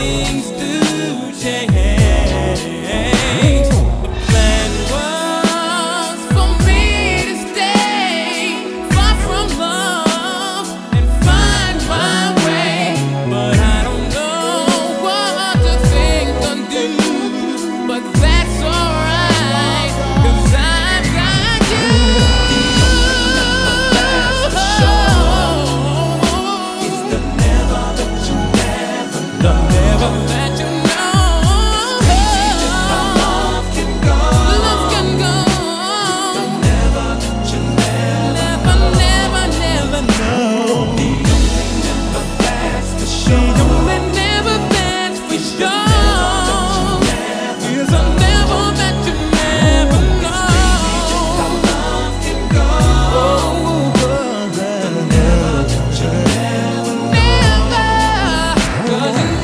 things do change. The plan was for me to stay far from love and find my way, but I don't know what to think or do, but that's alright, 'cause I've got you. The never that you know. Crazy just how love can go. Love can go. The never that you never know. The only never that's for sure. The only never that's for sure. Is a never that you never know. Crazy just how love can go. The never that you never know. 'Cause you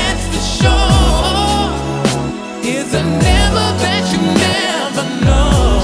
it's a never that you never know.